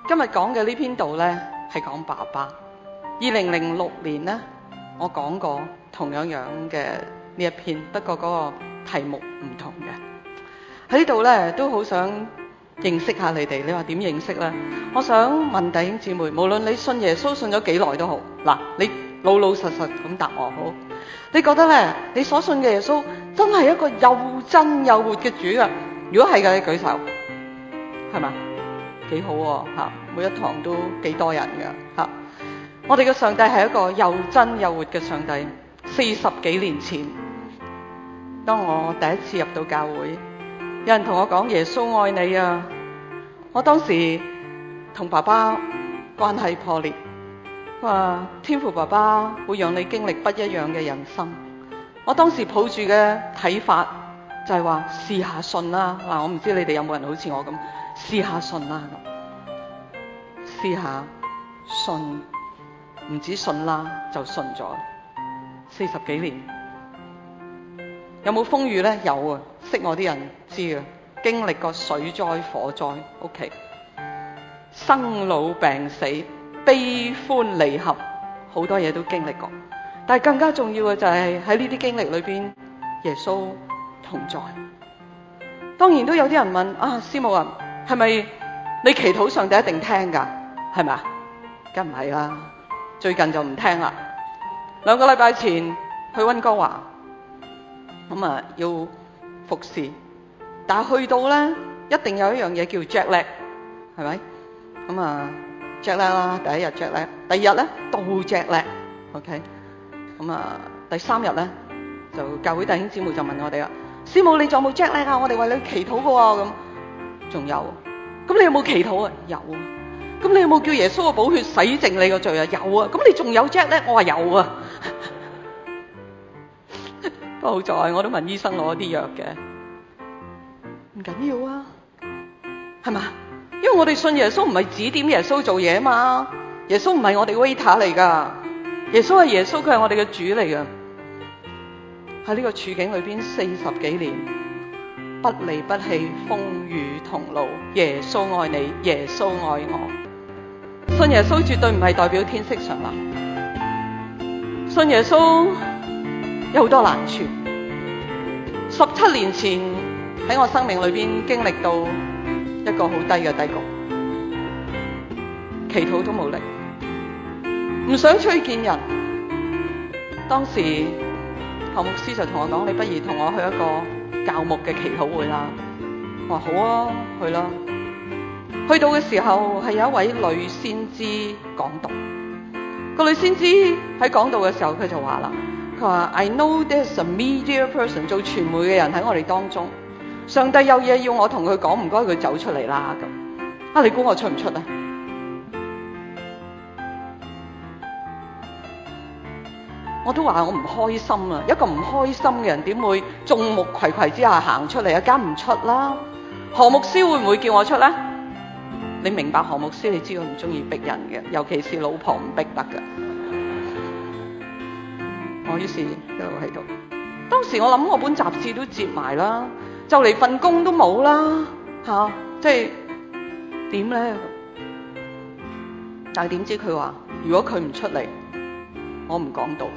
今日講嘅呢篇道呢，係講爸爸。2006年呢，我講過同樣嘅呢一篇，不過嗰個題目唔同嘅。喺呢度呢，都好想認識下你哋。你話點認識呢？我想問弟兄姊妹，無論你信耶穌信咗幾耐都好，嗱，你老老實實咁答我好。你覺得呢，你所信嘅耶穌真係一個又真又活嘅主啊？如果係嘅，你舉手，係嘛？幾好喎，每一堂都幾多人㗎。我哋嘅上帝係一個又真又活嘅上帝。40幾年前，當我第一次入到教會，有人同我講耶穌愛你啊，我當時同爸爸關係破裂，話天父爸爸會讓你經歷不一樣嘅人生。我當時抱住嘅睇法就係話試下信啦。嗱，我唔知你哋有冇人好似我咁試下信啦，試下信，唔止信啦，就信咗。40幾年，有冇風雨呢？有啊，識我啲人知啊，經歷過水災火災，屋企生老病死、悲歡離合，好多嘢都經歷過。但係更加重要嘅就係喺呢啲經歷裏邊，耶穌同在。當然都有啲人問啊，師母啊，係咪你祈禱上帝一定聽㗎？係咪？梗唔係啦，最近就唔聽啦。2個禮拜前去溫哥華，要服侍，但係去到咧，一定有一樣嘢叫 jet lag， 係咪？jet lag 啦，第一日 jet lag， 第二日咧到 jet lag，OK， 第3日咧就教會弟兄姊妹就問我哋啦，師母你仲有冇 jet lag 啊？我哋為你祈禱嘅喎，咁仲有，咁你有冇祈禱啊？有啊。咁你有冇叫耶穌嘅寶血洗淨你個罪啊？有啊。咁你仲有 jet lag？我話有啊。不過好在我都問醫生攞啲藥嘅，唔緊要啊，係嘛？因為我哋信耶穌唔係指點耶穌做嘢嘛，耶穌唔係我哋 waiter 嚟㗎，耶穌係耶穌，佢係我哋嘅主嚟㗎。喺呢個處境裏邊40幾年，不離不棄，風雨同路，耶穌愛你，耶穌愛我。信耶穌絕對唔係代表天色常藍，信耶穌有好多難處。17年前喺我生命裏邊經歷到一個好低嘅低谷，祈禱都冇力，唔想出去見人。當時何牧師就同我講，你不如同我去一個教牧嘅祈禱會啦。我話好啊，去啦。去到嘅時候係有一位女先知講道，個女先知喺講道嘅時候佢就話啦，佢話 I know there's a media person， 做傳媒嘅人喺我哋當中，上帝有嘢要我同佢講，唔該佢走出嚟啦。咁你估我出唔出呢？我都話我唔開心啊！一個唔開心嘅人點會眾目睽睽之下行出嚟啊？梗唔出啦！何牧師會唔會叫我出呢？你明白何牧師，你知佢唔中意逼人嘅，尤其是老婆唔逼得嘅。我於是一路喺度。當時我諗我本雜誌都接埋啦，就嚟份工都冇啦，即係點呢？但係點知佢話，如果佢唔出嚟，我唔講道。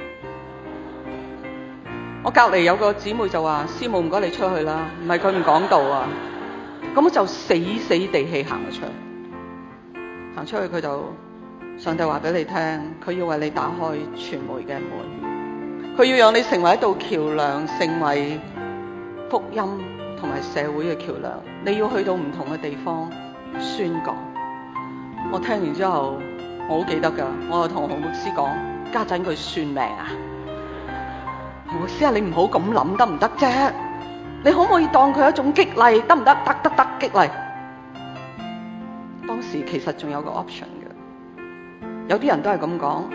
我隔離有個姊妹就話，師母唔該你出去啦，唔係佢唔講道啊。咁就死死地氣行咗出去，行出去佢就上帝話俾你聽，佢要為你打開傳媒嘅門，佢要讓你成為一道橋樑，成為福音同埋社會嘅橋樑。你要去到唔同嘅地方宣講。我聽完之後，我好記得㗎，我就同何牧師講，家陣佢算命啊？何牧師啊，你唔好咁諗得唔得啫？你可唔可以當佢一種激勵，得唔得？得激勵。當時其實仲有個 option 嘅，有啲人都係咁講，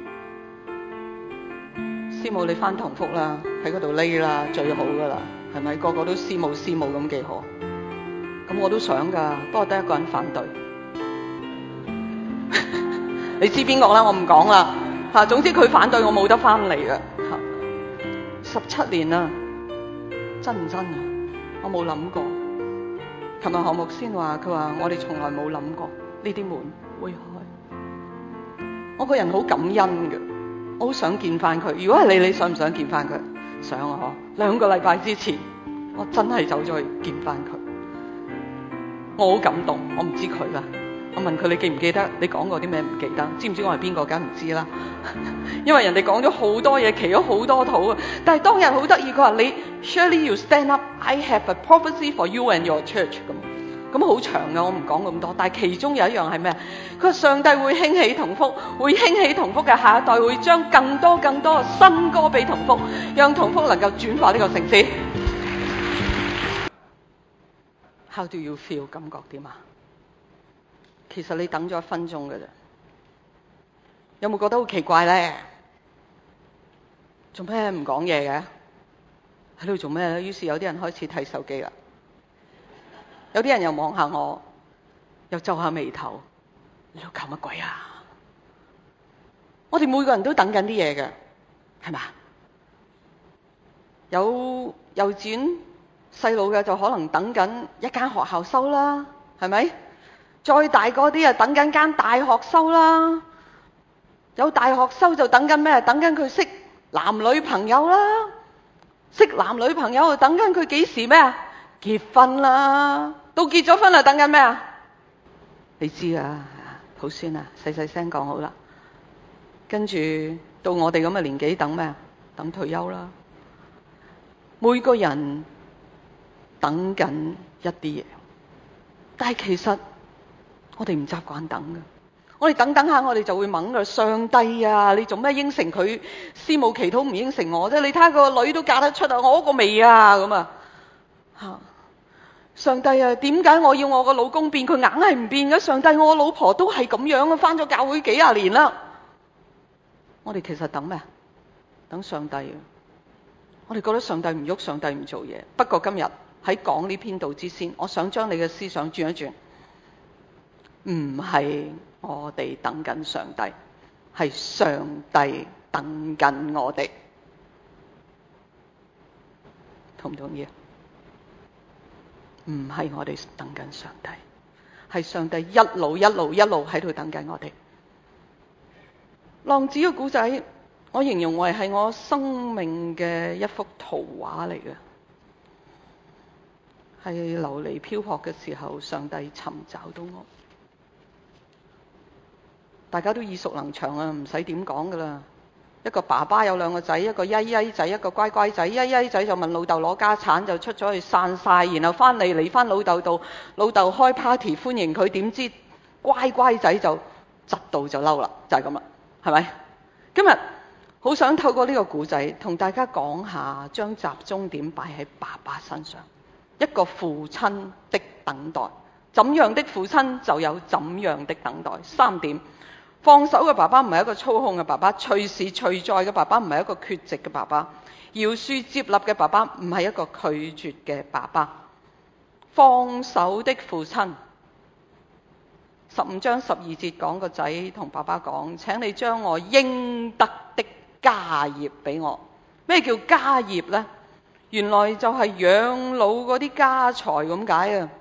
師母你返同福啦，喺嗰度匿啦，最好噶啦，係咪？個個都師母咁幾好，咁我都想噶，不過得一個人反對。你知邊個啦？我唔講啦。總之佢反對我冇得返嚟嘅。17年啦。真唔真啊？我冇諗過。琴日何牧先話，佢話我哋從來冇諗過， 呢啲門會開。我個人好感恩嘅，我好想見翻佢。如果係你想唔想見翻佢？想啊！2個禮拜之前，我真係走咗去見翻佢，我好感動。我唔知佢啦，我問佢：你記唔記得你講過啲咩？唔記得。知唔知我係邊個？梗唔知啦。因為人哋講咗好多嘢，祈咗好多禱啊。但係當日好得意，佢話你 Shirley you stand up, I have a prophecy for you and your church 咁好長嘅，我唔講咁多。但係其中有一樣係咩？佢話上帝會興起同福，會興起同福嘅下一代，會將更多嘅新歌俾同福，讓同福能夠轉化呢個城市。How do you feel？ 感覺點啊？其實你等咗1分鐘嘅啫，有冇覺得好奇怪咧？做咩唔講嘢嘅？喺度做咩咧？於是有啲人開始睇手機啦，有啲人又望下我，又皺下眉頭，你喺度搞乜鬼啊？我哋每個人都等緊啲嘢嘅，係咪？有幼稚園細路嘅就可能等緊一間學校收啦，係咪？再大嗰啲啊，等緊間大學收啦。有大學收就等緊咩？等緊佢識男女朋友啦。識男女朋友就等緊佢幾時咩啊？結婚啦。到結咗婚啦，等緊咩啊？你知啊，抱孫啊，細細聲講好啦。跟住到我哋咁嘅年紀等咩啊？等退休啦。每個人等緊一啲嘢，但係其實我哋唔習慣等嘅。我哋等下，我哋就會問佢：上帝啊，你做咩應承佢師母祈禱唔應承我啫？你睇下個女都嫁得出啊，我個未啊咁啊嚇！上帝啊，點解我要我個老公變，佢硬係唔變嘅？上帝，我老婆都係咁樣啊，返咗教會幾廿年啦。我哋其實等咩？等上帝啊！我哋覺得上帝唔喐，上帝唔做嘢。不過今日喺講呢篇道之先，我想將你嘅思想轉一轉，唔係我哋等緊上帝，係上帝等緊我哋。同唔同意啊？唔係我哋等緊上帝，係上帝一路喺度等緊我哋。浪子嘅故仔，我形容為係我生命嘅一幅圖畫嚟嘅，係流離漂泊嘅時候，上帝尋找到我。大家都耳熟能詳啊，唔使點講噶啦。一個爸爸有2個仔，一個曳曳仔，一個乖乖仔。曳曳仔就問老豆攞家產，就出咗去散晒，然後翻嚟翻老豆度，老豆開 party 歡迎佢，點知乖乖仔就窒到就嬲啦，就係咁啦，係咪？今日好想透過呢個故仔同大家講下，將集中點擺喺爸爸身上，一個父親的等待。怎樣的父親就有怎樣的等待。3點。放手嘅爸爸唔係一個操控嘅爸爸，隨時隨在嘅爸爸唔係一個缺席嘅爸爸，饒恕接納嘅爸爸唔係一個拒絕嘅爸爸。放手的父親，15章12節講個仔同爸爸講：請你將我應得的家業俾我。咩叫家業呢？原來就係養老嗰啲家財咁解啊！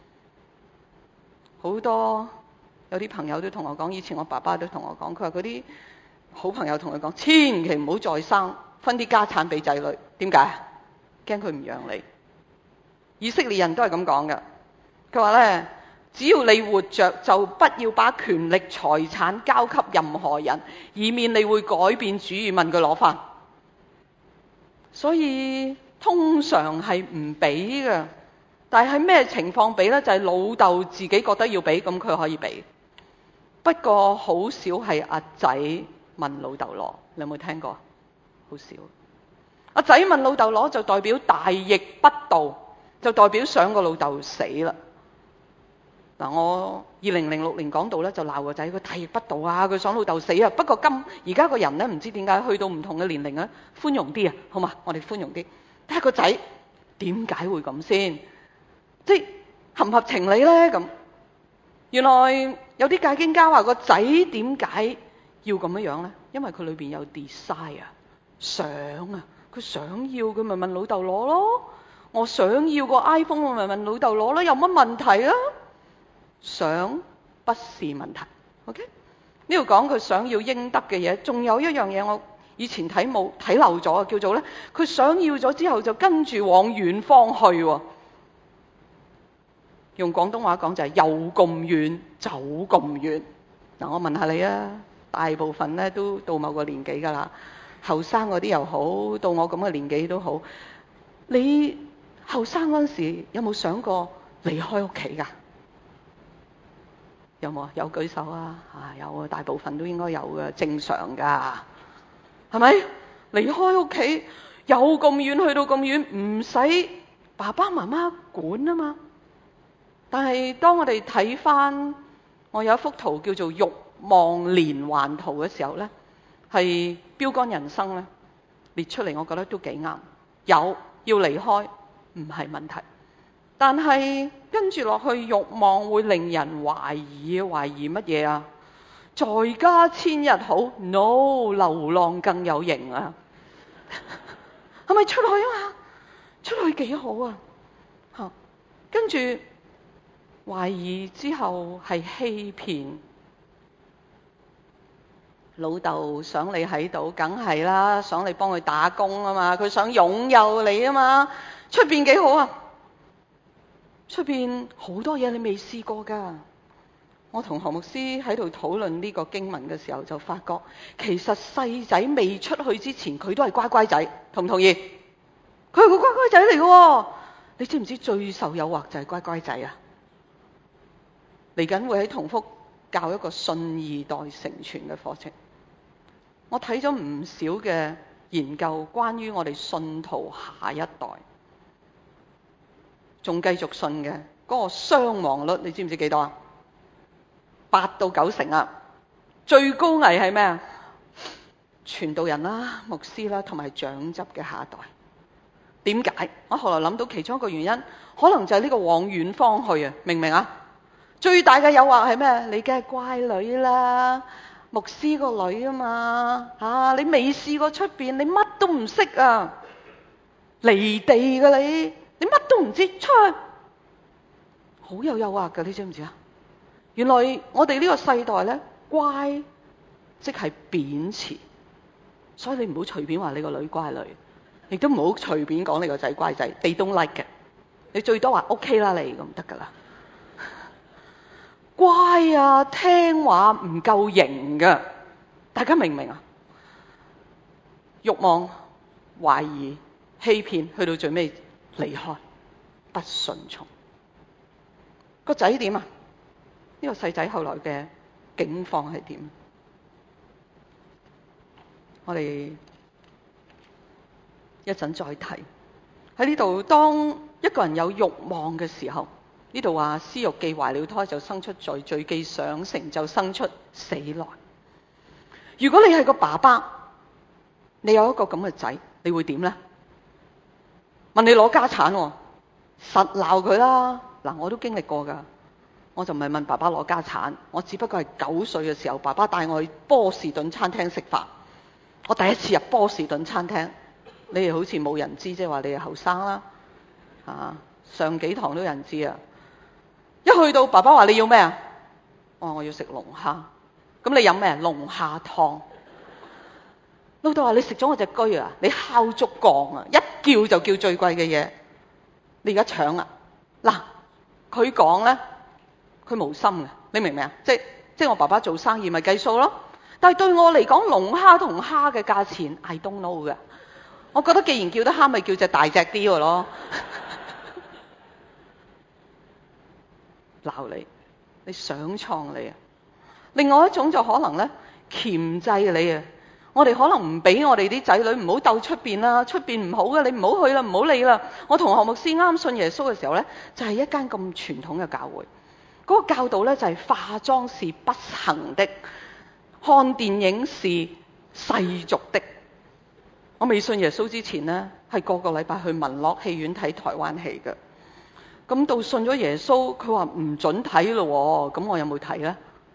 好多有啲朋友都同我講，以前我爸爸都同我講，佢話嗰啲好朋友同佢講，千祈唔好再生，分啲家產俾仔女。點解？驚佢唔養你。以色列人都係咁講嘅。佢話呢，只要你活着，就不要把權力財產交給任何人，以免你會改變主意問佢攞返。所以通常係唔俾嘅。但係咩情況俾呢？就係老豆自己覺得要俾，咁佢可以俾。不過好少係阿仔問老豆攞，你有冇聽過？好少。阿仔問老豆攞就代表大逆不道，就代表想個老豆死啦。嗱，我2006年講到咧，就鬧個仔，佢大逆不道啊，佢想老豆死啊。不過而家個人咧，唔知點解去到唔同嘅年齡咧，寬容啲啊，好嘛？我哋寬容啲，睇下個仔點解會咁先，即係合唔合情理咧？咁原來有啲解經家話個仔點解要咁樣咧？因為佢裏邊有 desire 想啊，佢想要，佢咪問老豆攞咯。我想要個 iPhone，我咪問老豆攞咯，有乜問題啊？想不是問題。OK， 呢度講佢想要應得嘅嘢，仲有一樣嘢我以前睇漏咗，叫做咧，佢想要咗之後就跟住往遠方去喎。用廣東話講就係又咁遠走咁遠。嗱，我問下你啊，大部分咧都到某個年紀㗎啦，後生嗰啲又好，到我咁嘅年紀都好。你後生嗰陣時有冇想過離開屋企㗎？有冇啊？有舉手啊！有啊，大部分都應該有嘅，正常㗎，係咪？離開屋企有咁遠，去到咁遠，唔使爸爸媽媽管啊嘛。但係當我哋睇翻，我有一幅圖叫做慾望連環圖嘅時候咧，係標杆人生咧列出嚟，我覺得都幾啱。有要離開唔係問題，但係跟住落去慾望會令人懷疑乜嘢啊？在家千日好 ，no， 流浪更有型啊！係咪出去啊嘛？出去幾好啊？跟住懷疑之後係欺騙。老豆想你喺度，梗係啦，想你幫佢打工啊嘛，佢想擁有你啊嘛。出邊幾好啊？出邊好多嘢你未試過㗎。我同何牧師喺度討論呢個經文嘅時候，就發覺其實細仔未出去之前，佢都係乖乖仔，同唔同意？佢係個乖乖仔嚟嘅。你知唔知最受誘惑就係乖乖仔啊？嚟緊會喺同福教一個信二代成全嘅課程。我睇咗唔少嘅研究，關於我哋信徒下一代仲繼續信嘅嗰個傷亡率，你知唔知幾多啊？8到9成啊！最高危係咩啊？傳道人啦、牧師啦同埋長執嘅下一代。點解？我後來諗到其中一個原因，可能就係呢個往遠方去啊！明唔明啊？最大嘅誘惑係咩？你梗係乖女啦，牧師個女啊嘛，你未試過出邊，你乜都唔識啊，離地㗎你乜都唔知，出去好有誘惑㗎，你知唔知啊？原來我哋呢個世代咧，乖即係貶詞，所以你唔好隨便話你個女乖女，亦都唔好隨便講你個仔乖仔，they don't like 嘅，你最多話 OK 啦，你咁得㗎啦。乖啊，聽話唔夠型㗎，大家明唔明啊？慾望、懷疑、欺騙，去到最尾離開，不順從。個仔點啊？呢個細仔後來嘅境況係點？我哋一陣再提。喺呢度，當一個人有慾望嘅時候，呢度話私慾既懷了胎，就生出罪；罪既上成，就生出死來。如果你係個爸爸，你有一個咁嘅仔，你會點呢？問你攞家產喎，實鬧佢啦。嗱，我都經歷過㗎。我就唔係問爸爸攞家產，我只不過係9歲嘅時候，爸爸帶我去波士頓餐廳食飯。我第一次入波士頓餐廳，你哋好似冇人知，即係話你係後生啦。上幾堂都有人知啊。一去到，爸爸話你要咩啊？我要食龍蝦。咁你飲咩？龍蝦湯。老豆話你食咗我隻車啊，你敲竹槓啊，一叫就叫最貴嘅嘢。你而家搶啊？嗱，佢講咧，佢無心嘅，你明唔明啊？即係我爸爸做生意咪計數咯。但係對我嚟講，龍蝦同蝦嘅價錢 I don't know 嘅。我覺得既然叫得蝦，咪叫隻大隻啲嘅咯。鬧你想創你啊！另外一種就可能咧，鉗制你啊！我哋可能唔俾我哋啲仔女唔好鬥出邊啦，出邊唔好嘅，你唔好去啦，唔好理啦。我同何牧師啱信耶穌嘅時候咧，就係一間咁傳統嘅教會。嗰個教導咧就係化妝是不行的，看電影是世俗的。我未信耶穌之前咧，係個個禮拜去文樂戲院睇台灣戲嘅。咁到信咗耶穌，佢話唔准睇咯，咁我有冇睇咧？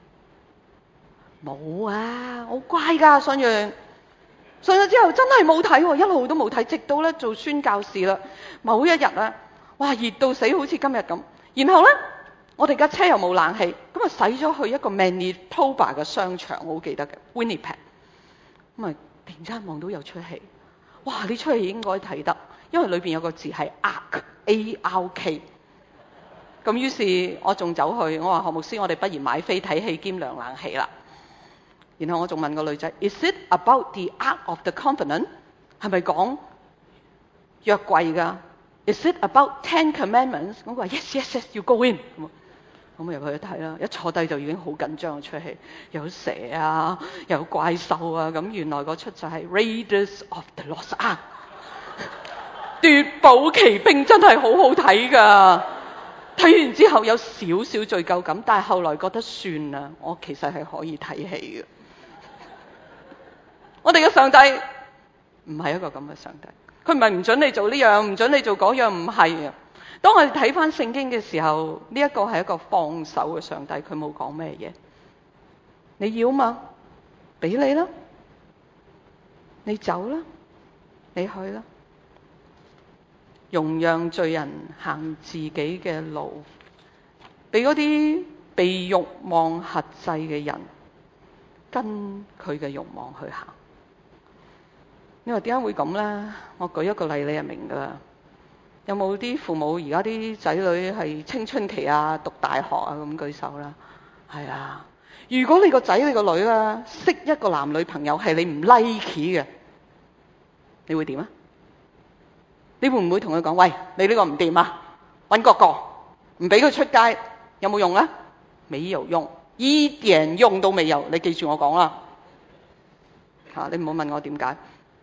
冇啊，好乖㗎，信完信咗之後真係冇睇，一路都冇睇，直到咧做宣教士啦。某一日咧，哇熱到死，好似今日咁。然後咧我哋架車又冇冷氣，咁啊駛咗去一個 Manitoba 嘅商場，我好記得嘅 Winnipeg。咁啊突然之間望到有出戲，哇！呢出戲應該睇得，因為裏邊有個字係 ARK A-R-K。咁於是我仲走去，我話何牧師，我哋不如買飛睇戲兼涼冷氣啦。然後我仲問個女仔 ，Is it about the Ark of the Covenant？ 係咪講約櫃㗎 ？Is it about Ten Commandments？ 我話 Yes，要 go in。咁入去睇啦，一坐低就已經好緊張，出戲有蛇啊，有怪獸啊，咁原來嗰出就係 Raiders of the Lost Ark。奪寶奇兵真係好好睇㗎，睇完之後有少少罪疚感，但係後來覺得算啦，我其實係可以睇戲嘅。我哋嘅上帝唔係一個咁嘅上帝，佢唔係唔准你做呢樣，唔准你做嗰樣，唔係啊。當我哋睇翻聖經嘅時候，呢一個係一個放手嘅上帝，佢冇講咩嘢。你要嘛，俾你啦，你走啦，你去啦，容讓罪人行自己嘅路，俾嗰啲被慾望轄制嘅人跟佢嘅慾望去行。你話點解會咁呢？我舉一個例，你就明㗎啦。有冇啲父母而家啲仔女係青春期啊、讀大學啊咁？舉手啦。係啊，如果你個仔你個女啦識一個男女朋友係你唔 like 嘅，你會點啊？你會唔會同佢講：喂，你呢個唔掂啊，揾個，唔俾佢出街，有冇用啊？沒有用，一點用都沒有。你記住我講啦。你唔好問我點解。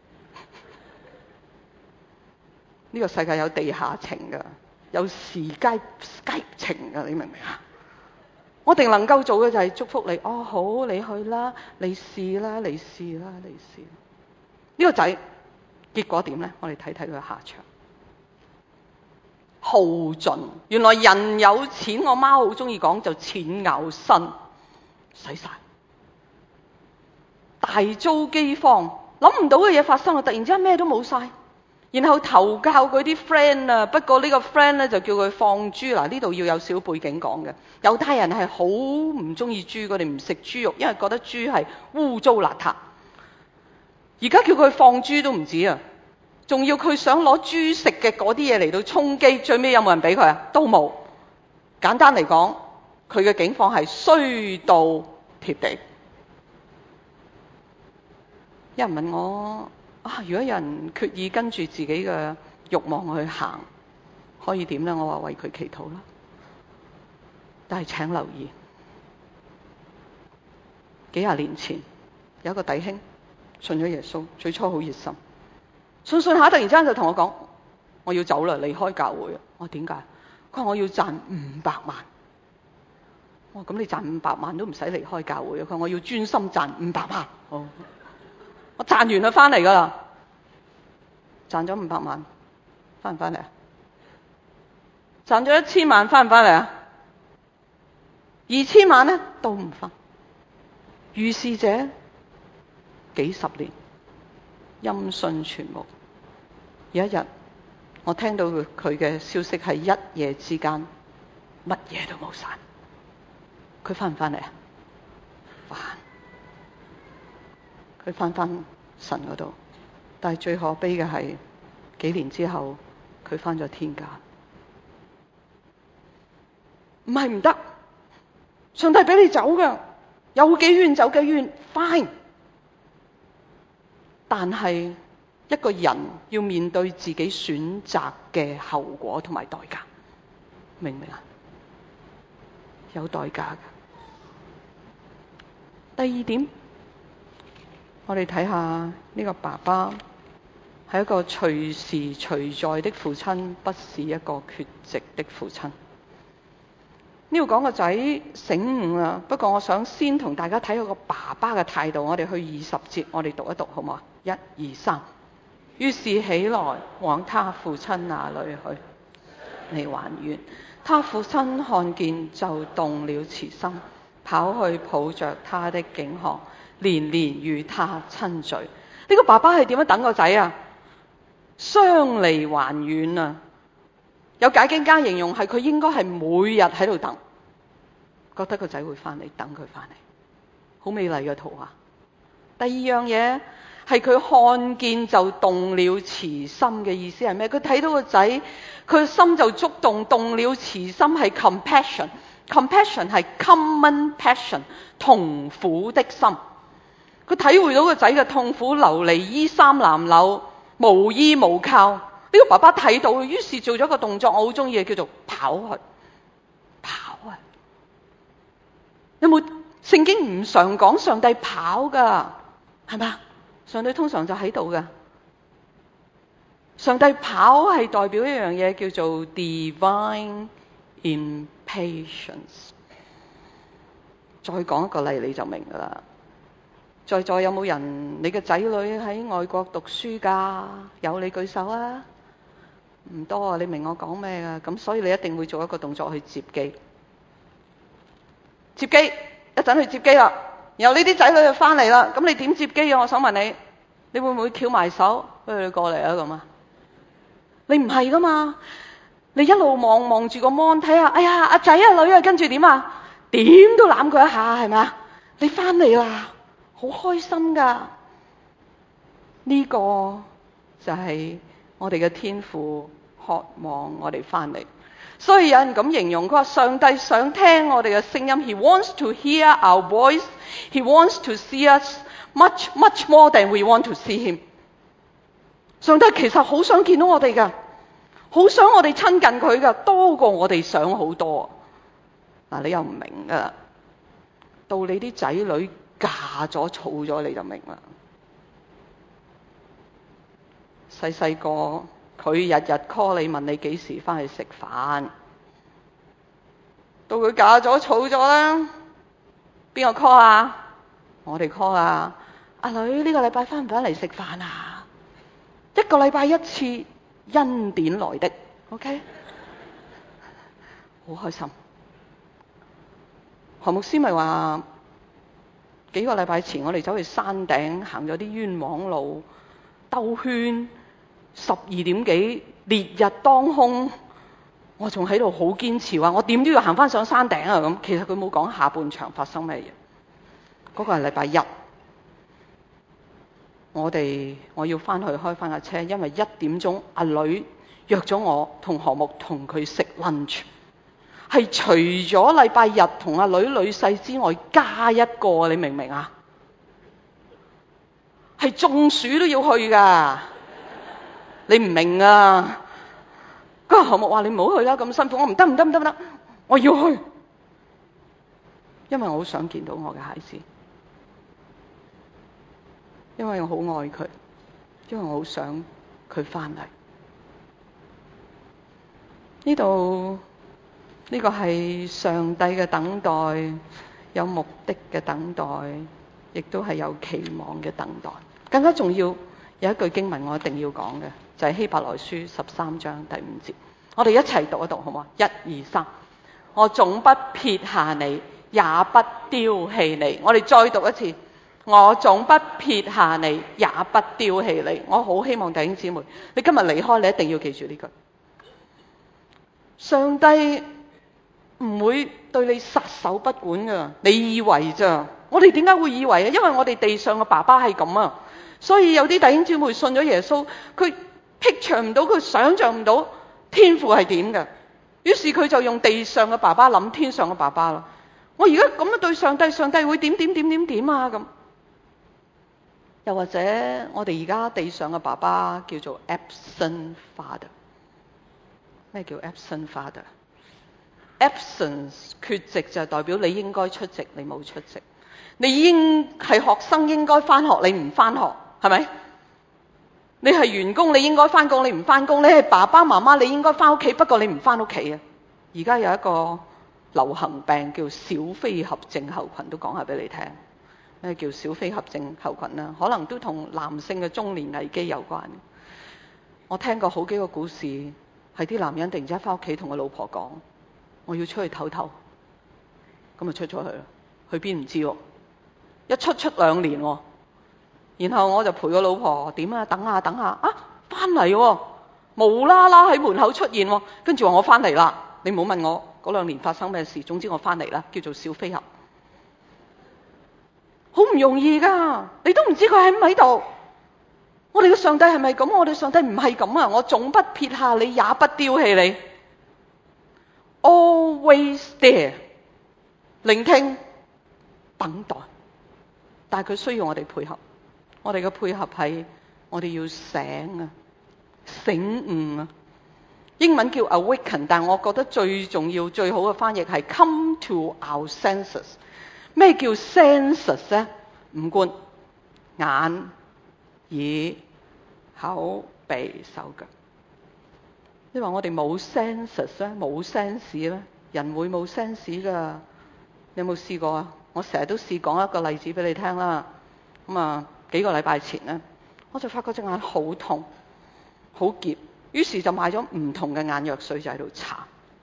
呢個世界有地下情㗎，有時街情㗎，你明唔明啊？我哋能夠做嘅就係祝福你。哦，好，你去啦，你試啦，你試啦，你試。呢個仔結果點呢？我哋睇睇佢下場。耗盡。原來人有錢，我媽好中意講就錢咬身，使晒。大遭饑荒，諗唔到嘅嘢發生啊！突然之間咩都冇晒。然後投靠佢啲 friend 啊，不過呢個 friend 咧就叫佢放豬。嗱，呢度要有少背景講嘅。猶太人係好唔中意豬，佢哋唔食豬肉，因為覺得豬係污糟邋遢。而家叫佢放豬都唔止啊，仲要佢想攞豬食嘅嗰啲嘢嚟到充飢，最尾有冇人俾佢啊？都冇。簡單嚟講，佢嘅境況係衰到貼地。有人問我，如果有人決意跟住自己嘅慾望去行，可以點呢？我話為佢祈禱啦。但係請留意，幾廿年前有一個弟兄信咗耶穌，最初好熱心，信下突然之間就同我講：我要走啦，離開教會。我話點解？佢話我要賺500萬。我話咁你賺500萬都唔使離開教會。佢話我要專心賺500萬。好，我賺完就翻嚟噶啦。賺咗500萬，翻唔翻嚟啊？賺咗1000萬，翻唔翻嚟啊？2000萬呢都唔翻。如是者幾十年音訊全無。有一日我聽到佢嘅消息係一夜之間乜嘢都冇晒。佢翻唔翻嚟啊？翻。佢翻神嗰度。但係最可悲嘅係幾年之後佢翻咗天家。唔係唔得，上帝俾你走㗎，有幾遠走幾遠 fine。但係一個人要面對自己選擇嘅後果同埋代價，明唔明啊？有代價㗎。第二點，我哋睇下呢個爸爸係一個隨時隨在的父親，不是一個缺席的父親。呢度講個仔醒悟啦，不過我想先同大家睇下個爸爸嘅態度。我哋去20節，我哋讀一讀好嗎？1、2、3。於是起來往他父親那裡去，離還遠。他父親看見就動了慈心，跑去抱着他的頸項，連連與他親嘴。呢個爸爸係點樣等個仔啊？相離還遠啊！有解經家形容係佢應該係每日喺度等， 覺得個仔會翻嚟，等佢翻嚟，好美麗嘅圖畫。第二樣嘢係佢看見就動了慈心嘅意思係咩？佢睇到個仔，佢心就觸動，動了慈心係 compassion 係 common passion 同苦的心。佢體會到個仔嘅痛苦，流離衣衫襤褸，無依無靠。呢個爸爸睇到，於是做咗個動作，我好中意嘅，叫做跑去。有冇聖經唔常講上帝跑噶？係咪？上帝通常就喺度噶。上帝跑係代表一樣嘢叫做 divine impatience。再講一個例你就明噶啦。在座有冇人你嘅仔女喺外國讀書噶？有，你舉手啊。唔多啊，你明我講咩噶？咁所以你一定會做一個動作去接機。接機，一陣去接機啦。然後呢啲仔女就翻嚟啦。咁你點接機啊？我想問你，你會唔會翹埋手，你過嚟啊咁啊？你唔係噶嘛？你一路望住個 mon 睇下，哎呀，阿仔啊女啊，跟住點啊？點都攬佢一下，係咪啊？你翻嚟啦，好開心噶。呢個就係我哋嘅天父渴望我哋翻嚟。所以有人咁形容，佢話上帝想聽我哋嘅聲音 ，He wants to hear our voice. He wants to see us much more than we want to see him. 上帝其實好想見到我哋噶，好想我哋親近佢噶，多過我哋想好多。嗱，你又唔明噶，到你啲仔女嫁咗、儲咗，你就明啦。細個佢日日 call 你，問你幾時翻去食飯。到佢嫁咗、儲咗啦，邊個 call 啊？我哋 call 啊！阿女，呢個禮拜翻唔翻嚟食飯啊？一個禮拜一次，恩典來的 ，OK？ 好開心。何牧師咪話幾個禮拜前我哋走去山頂行咗啲冤枉路，兜圈，12點幾，烈日當空，我仲喺度好堅持話我點都要行翻上山頂啊咁。其實佢冇講下半場發生咩嘢。嗰個係禮拜一，我要翻去開翻架車，因為1點鐘阿女約咗我同何牧同佢食 lunch。係除咗禮拜日同阿女女婿之外加一個，你明唔明啊？係中暑都要去噶，你唔明啊？嗰個何牧話你唔好去啦，咁辛苦。我唔得，我要去，因為我好想見到我嘅孩子，因為我好愛佢，因為我好想佢翻嚟。呢個係上帝嘅等待，有目的嘅等待，亦都係有期望嘅等待。更加重要，有一句經文我一定要講嘅，就係希伯來書13章第5節。我哋一齊讀一讀好唔好？1、2、3。我總不撇下你，也不丟棄你。我哋再讀一次。我總不撇下你，也不丟棄你。我好希望弟兄姊妹，你今日離開，你一定要記住呢句。上帝唔會對你撒手不管噶，你以為咋？我哋點解會以為啊？因為我哋地上嘅爸爸係咁啊，所以有啲弟兄姊妹信咗耶穌，佢 picture 唔到，佢想象唔到天父係點嘅，於是佢就用地上嘅爸爸諗天上嘅爸爸啦。我而家咁樣對上帝，上帝會點啊咁？又或者我哋而家地上嘅爸爸叫做 absent father。咩叫 absent father？Absence 缺席就代表你應該出席，你冇出席。你係學生應該翻學，你唔翻學，係咪？你係員工，你應該翻工，你唔翻工。你係爸爸媽媽，你應該翻屋企，不過你唔翻屋企啊。而家有一個流行病叫小飛俠症候群，都講下俾你聽。咩叫小飛俠症候群啊？可能都同男性嘅中年危機有關。我聽過好幾個故事，係啲男人突然之間翻屋企同個老婆講，我要出去唞唞，咁就出咗去啦。去邊唔知喎，一出2年喎。然後我就陪個老婆點啊，等下啊，翻嚟喎，無啦啦喺門口出現喎，跟住話我翻嚟啦，你唔好問我嗰2年發生咩事。總之我翻嚟啦，叫做小飛俠，好唔容易噶，你都唔知佢喺唔喺度。我哋嘅上帝係咪咁？我哋上帝唔係咁啊！我總不撇下你，也不丟棄你。Always there， 聆聽、等待，但係佢需要我哋配合。我哋嘅配合係我哋要醒啊、醒悟啊。英文叫 awaken， 但我覺得最重要、最好嘅翻譯係 come to our senses。咩叫 senses 咧？五官：眼、耳、口、鼻、手、腳。你話我哋冇 senses 咧，冇 sense 咧？人會冇 sense 噶？你有冇試過啊？我成日都試講一個例子俾你聽啦。幾個禮拜前咧，我就發覺隻眼好痛、好澀，於是就買咗唔同嘅眼藥水就喺度搽。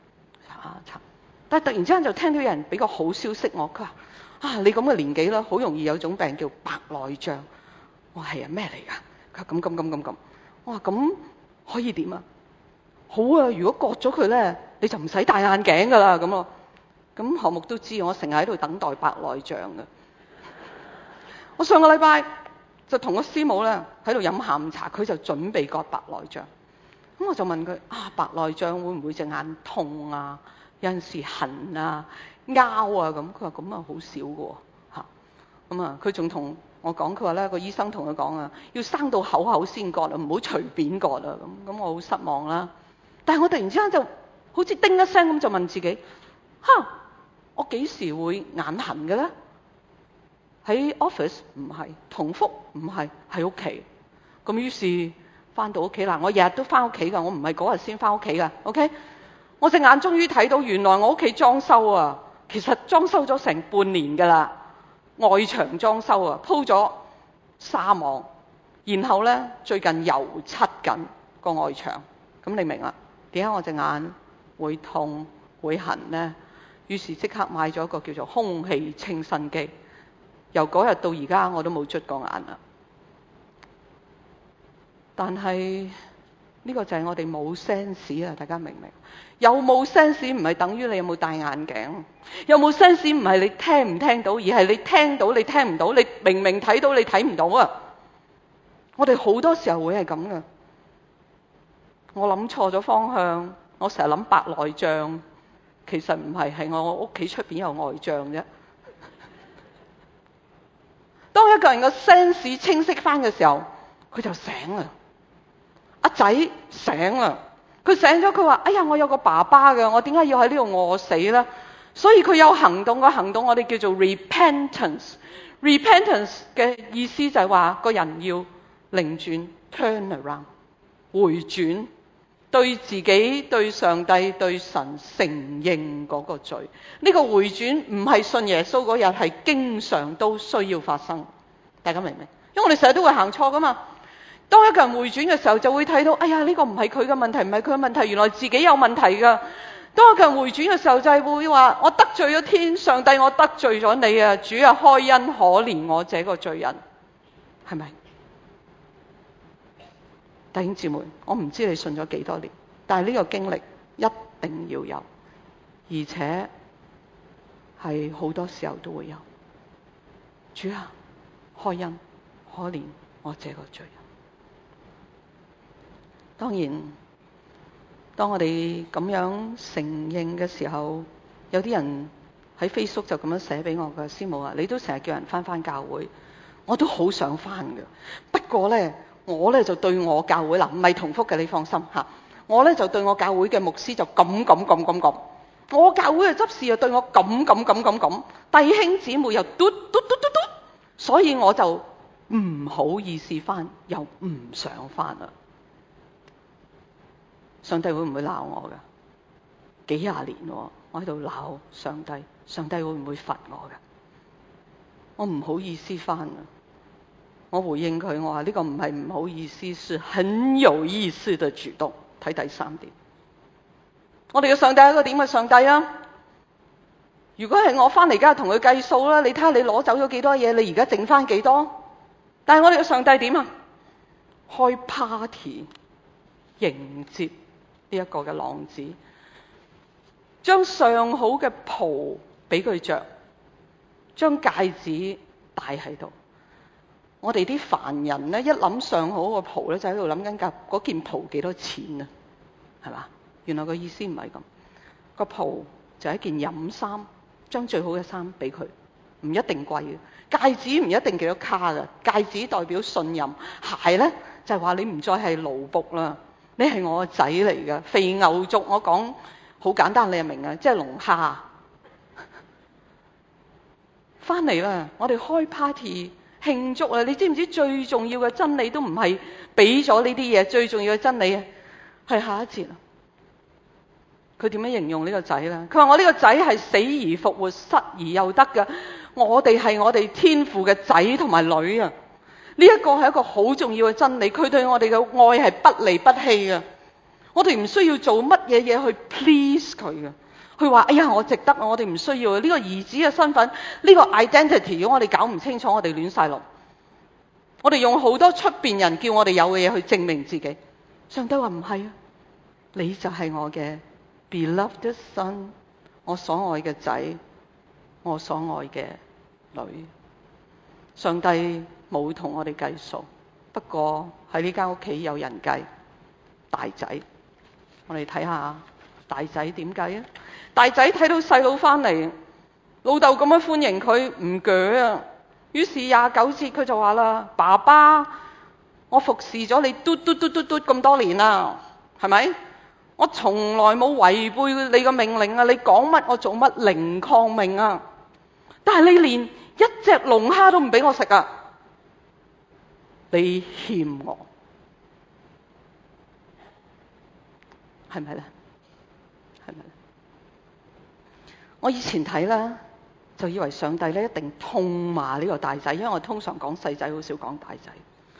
但係突然之間就聽到有人俾個好消息我，佢話：你咁嘅年紀啦，好容易有種病叫白內障。我話係啊，咩嚟㗎？佢話咁。我話咁可以點啊？好啊，如果割咗佢咧，你就唔使戴眼鏡㗎啦。咁咯。咁項目都知，我成日喺度等待白內障嘅。我上個禮拜就同個師母咧喺度飲下午茶，佢就準備割白內障。咁我就問佢：白內障會唔會隻眼痛啊？有陣時痕啊、拗啊咁？佢話咁啊，好少嘅喎嚇。佢仲同我講，佢話咧個醫生同佢講啊，要生到口先割啊，唔好隨便割啊咁。咁我好失望啦。但係我突然之間就好似叮一聲咁，就問自己：我幾時會眼痕嘅咧？喺 office 唔係，同福唔係，喺屋企。咁於是翻到屋企啦，我日日都翻屋企噶，我唔係嗰日先翻屋企噶。OK， 我隻眼終於睇到，原來我屋企裝修啊，其實裝修咗成半年噶啦，外牆裝修啊，鋪咗紗網，然後咧最近油漆緊個外牆。咁你明啦，點解我隻眼會痛會痕呢？於是即刻買咗一個叫做空氣清新機。由嗰日到而家我都冇捽過眼啦。但係呢個就係我哋冇 sense 啊！大家明唔明？有冇 sense 唔係等於你有冇戴眼鏡，有冇 sense 唔係你聽唔聽到，而係你聽到你聽唔到，你明明睇到你睇唔到啊！我哋好多時候會係咁噶。我諗錯咗方向，我成日諗白內障，其實唔係，係我屋企出邊有外障啫。當一個人嘅 sense 清晰翻嘅時候，佢就醒啦。阿仔醒啦，佢醒咗，佢話：哎呀，我有個爸爸嘅，我點解要喺呢度餓死呢？所以佢有行動，個行動我哋叫做 repentance。repentance 嘅意思就係話個人要擰轉 turn around， 回轉，對自己、對上帝、對神承認嗰個罪。呢個回轉唔係信耶穌嗰日，係經常都需要發生。大家明唔明？因為我哋成日都會行錯噶嘛。當一個人回轉嘅時候，就會睇到，哎呀，呢個唔係佢嘅問題，唔係佢嘅問題，原來自己有問題噶。當一個人回轉嘅時候，就係會話：我得罪咗天，上帝，我得罪咗你啊！主啊，開恩可憐我這個罪人，係咪？弟兄姊妹，我唔知你信咗幾多年，但係呢個經歷一定要有，而且係好多時候都會有。主啊，開恩可憐我這個罪人。當然，當我哋咁樣承認嘅時候，有啲人喺 Facebook 就咁樣寫俾我嘅，師母啊，你都成日叫人翻教會，我都好想翻嘅。不過呢，我呢就對我教會唔係同福嘅，你放心吓。我呢就對我教會嘅牧師就咁，我教會嘅執事又對我咁，弟兄姊妹又嘟，所以我就唔好意思翻，又唔想翻啦。上帝會唔會鬧我噶？幾廿年我喺度鬧上帝，上帝會唔會罰我噶？我唔好意思返啊！我回應佢，我話呢個唔係唔好意思，是很有意思的舉動。睇第3點，我哋嘅上帝係一個點嘅上帝啊？如果係我返嚟，梗係同佢計數啦。你睇下你攞走咗幾多嘢，你而家剩返幾多？但係我哋嘅上帝點啊？開 party 迎接呢一個嘅浪子， 將上好嘅袍俾佢着，將戒指戴喺度。我哋啲凡人咧，一諗上好個袍咧，就喺度諗緊嗰件袍幾多錢啊？係嘛？原來個意思唔係咁，個袍就係一件飲衫，將最好嘅衫俾佢，唔一定貴嘅。戒指唔一定幾多卡嘅，戒指代表信任。鞋咧就係話你唔再係奴僕啦，你係我個仔嚟嘅。肥牛犢我講好簡單，你就明啊，即係龍蝦。翻嚟啦，我哋開 party 慶祝啊！你知唔知最重要嘅真理都唔係俾咗呢啲嘢，最重要嘅真理係下一節啊。佢點樣形容呢個仔咧？佢話我呢個仔係死而復活，失而又得嘅。我哋係我哋天父嘅仔同埋女啊！呢一個係一個好重要嘅真理。佢對我哋嘅愛係不離不棄嘅。我哋唔需要做乜嘢嘢去 please 佢嘅。佢話：哎呀，我值得啊！我哋唔需要呢個兒子嘅身份，呢個 identity，如果我哋搞唔清楚，我哋亂晒龍。我哋用好多出邊人叫我哋有嘅嘢去證明自己。上帝話唔係啊，你就係我嘅 beloved son， 我所愛嘅仔，我所愛嘅女。上帝冇同我哋計數，不過喺呢間屋企有人計。大仔，我哋睇下大仔點計啊？大仔睇到細佬翻嚟，老豆咁樣歡迎佢，唔鋸啊。於是29節佢就話啦：爸爸，我服侍咗你嘟咁多年啦，係咪？我從來冇違背你個命令啊！你講乜我做乜，零抗命啊！但係你連一隻龍蝦都唔俾我食啊！你欠我，係咪咧？係咪咧？我以前睇啦，就以為上帝咧一定痛罵呢個大仔，因為我通常講細仔，好少講大仔。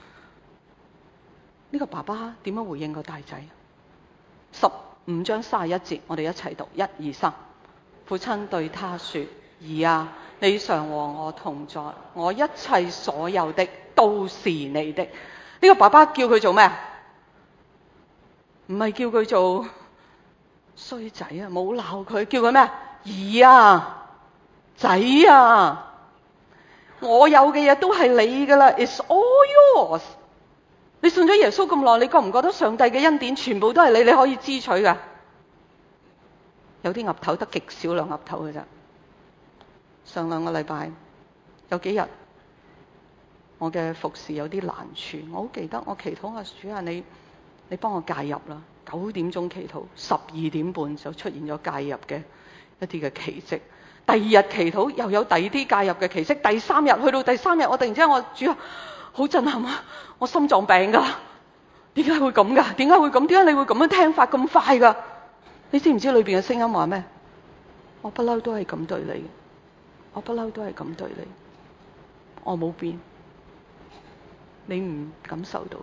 呢個爸爸點樣回應個大仔？15章31節，我哋一齊讀，1、2、3。父親對他說：兒啊，你常和我同在，我一切所有的都是你的。呢個爸爸叫佢做咩？唔係叫佢做衰仔啊，冇鬧佢，叫佢咩？兒啊，仔啊，我有嘅嘢都係你噶啦 ，It's all yours。你信咗耶穌咁耐，你覺唔覺得上帝嘅恩典全部都係你可以支取噶？有啲岌頭得極少量岌頭嘅啫。上2個禮拜有幾日，我嘅服侍有啲難處，我好記得我祈禱啊，主啊，你幫我介入啦。9點鐘祈禱，12點半就出現咗介入嘅一啲嘅奇蹟。第二日祈禱又有第二啲介入嘅奇蹟。第3日去到第3日，我突然之間我主啊，好震撼啊！我心臟病噶，點解會咁噶？點解會咁？點解你會咁樣聽法咁快噶？你知唔知裏邊嘅聲音話咩？我不嬲都係咁對你，我不嬲都係咁對你，我冇變，你唔感受到。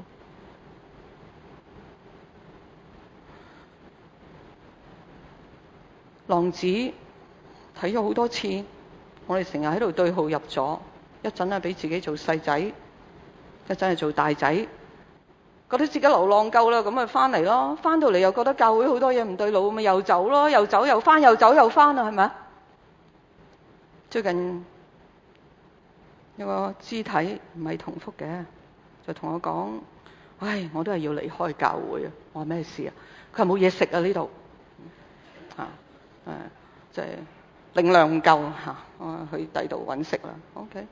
浪子睇咗好多次，我哋成日喺度對號入座，一陣係俾自己做細仔，一陣係做大仔，覺得自己流浪夠啦，咁咪翻嚟咯。翻到嚟又覺得教會好多嘢唔對路，咪又走咯，又走又翻，又走又翻啊，係咪？最近有個肢體唔係同福嘅，就同我講：唉，我都係要離開教會啊！我話咩事啊？佢話冇嘢食啊呢度。即係靈糧唔夠嚇，我去第度揾食啦。OK，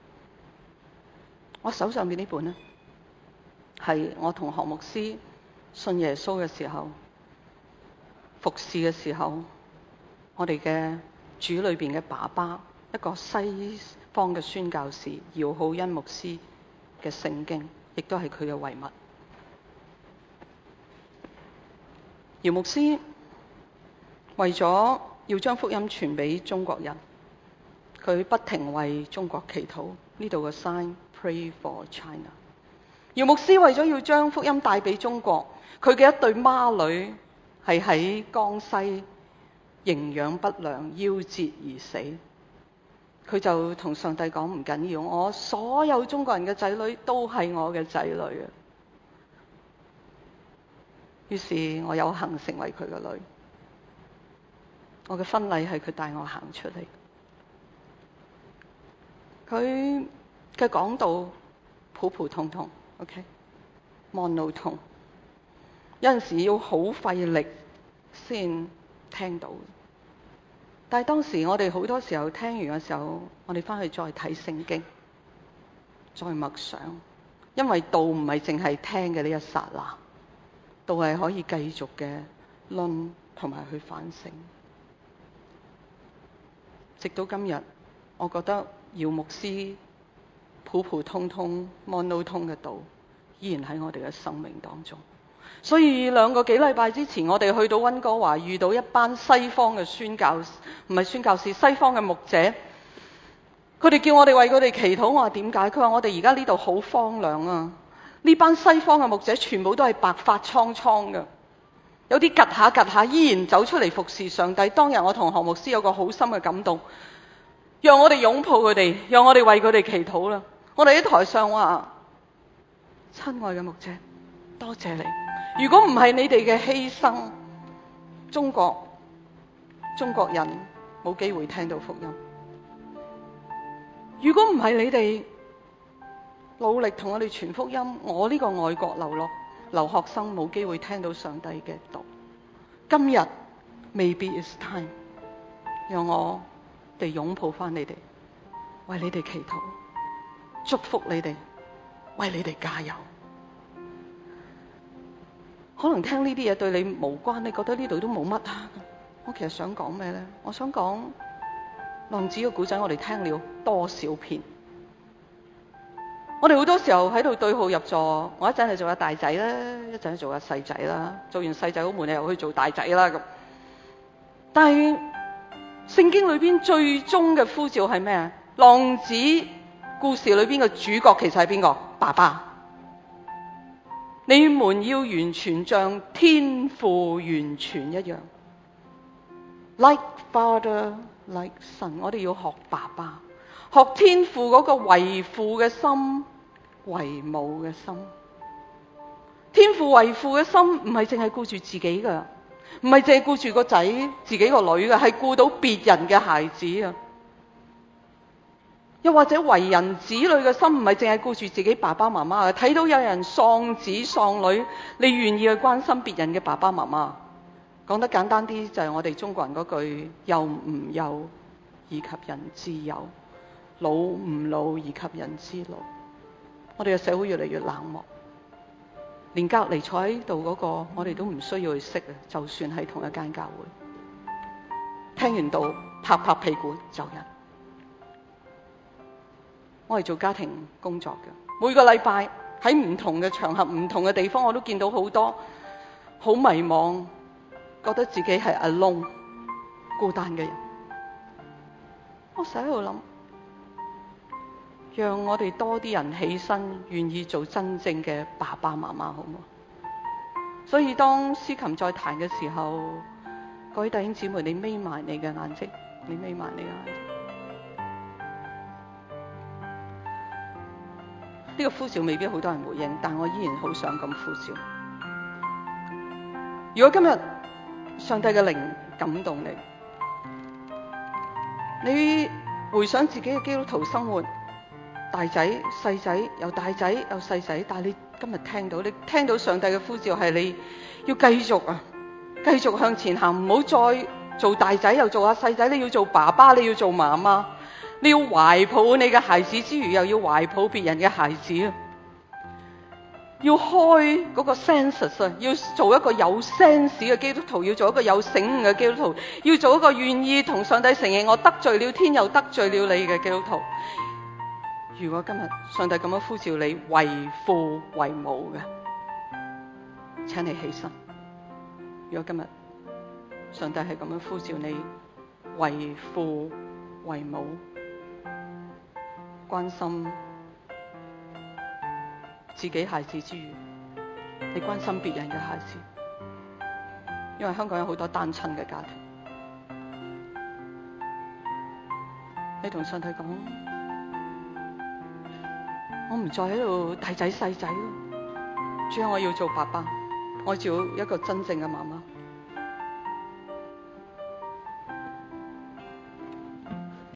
我手上邊呢本呢，係我同何牧師信耶穌嘅時候，服侍嘅時候，我哋嘅主裏邊嘅爸爸，一個西方嘅宣教士姚浩恩牧師嘅聖經，亦都係佢嘅遺物。姚牧師為咗要將福音傳俾中國人，佢不停為中國祈禱。呢度嘅 sign Pray for China。姚牧師為咗要將福音帶俾中國，佢嘅一對孖女係喺江西營養不良夭折而死。佢就同上帝講：唔緊要，我所有中國人嘅仔女都係我嘅仔女啊！於是我有幸成為佢嘅女。 我嘅婚禮係佢帶我行出嚟。佢嘅講道普普通通 ，OK，monoton，有陣時要好費力先聽到。但係當時我哋好多時候聽完嘅時候，我哋翻去再睇聖經，再默想，因為道唔係淨係聽嘅呢一剎那，道係可以繼續嘅論同埋去反省。直到今日，我覺得姚牧師普普通通 monoton 嘅道依然喺我哋嘅生命當中。所以2個幾禮拜之前，我哋去到溫哥華，遇到一班西方嘅宣教士，唔係宣教士，西方嘅牧者。佢哋叫我哋為佢哋祈禱。我話點解？佢話我哋而家呢度好荒涼啊！呢班西方嘅牧者全部都係白髮蒼蒼嘅，有啲趌下依然走出嚟服侍上帝。當日我同何牧師有個好深嘅感動，讓我哋擁抱佢哋，讓我哋為佢哋祈禱啦。我哋喺台上話：親愛嘅牧者，多謝你。如果唔係你哋嘅犧牲，中國人冇機會聽到福音。如果唔係你哋努力同我哋傳福音，我呢個外國留學生冇機會聽到上帝嘅道。今日 maybe it's time， 讓我哋擁抱翻你哋，為你哋祈禱，祝福你哋，為你哋加油。可能聽呢啲嘢對你無關，你覺得呢度都冇乜啊。我其實想講咩呢？我想講浪子嘅故仔，我哋聽了多少遍？我哋好多時候喺度對號入座，我一陣係做下大仔啦，一陣係做下細仔啦，做完細仔好悶，你又去做大仔啦咁。但係聖經裏邊最終嘅呼召係咩啊？浪子故事裏邊嘅主角其實係邊個？爸爸。你們要完全像天父完全一樣 ，like father like son。我哋要學爸爸，學天父嗰個為父嘅心，為母嘅心。天父為父嘅心唔係淨係顧住自己噶，唔係淨係顧住個仔自己個女噶，係顧到別人嘅孩子啊。又或者為人子女嘅心唔係淨係顧住自己爸爸媽媽嘅，睇到有人喪子喪女，你願意去關心別人嘅爸爸媽媽。講得簡單啲就係我哋中國人嗰句：幼唔幼以及人之幼，老唔老以及人之老。我哋嘅社會越嚟越冷漠，連隔離坐喺度嗰個我哋都唔需要去識啊！就算係同一間教會，聽完道拍拍屁股走人。我係做家庭工作嘅，每個禮拜喺唔同嘅場合、唔同嘅地方，我都見到好多好迷茫，覺得自己係 alone 孤單嘅人。我成日喺度諗，讓我哋多啲人起身，願意做真正嘅爸爸媽媽，好唔好？所以當司琴在彈嘅時候，各位弟兄姊妹，你眯埋你嘅眼睛，你眯埋你嘅眼睛。呢個呼召未必好多人回應，但我依然好想咁呼召。如果今日上帝嘅靈感動你，你回想自己嘅基督徒生活，大仔細仔，有大仔有細仔，但係你今日你聽到上帝嘅呼召係你要繼續向前行，唔好再做大仔又做下細仔，你要做爸爸，你要做媽媽。你要懷抱你嘅孩子之餘，又要懷抱別人嘅孩子啊！要開嗰個 sense 啊！要做一個有 sense 嘅基督徒，要做一個有醒悟嘅基督徒，要做一個願意同上帝承認我得罪了天又得罪了你嘅基督徒。如果今日上帝咁樣呼召你為父為母嘅，請你起身。如果今日上帝係咁樣呼召你為父為母，關心自己孩子之餘，你關心別人嘅孩子，因為香港有好多單親嘅家庭。你同上帝講：我唔再喺度大仔細仔咯，主要我要做爸爸，我要一個真正嘅媽媽。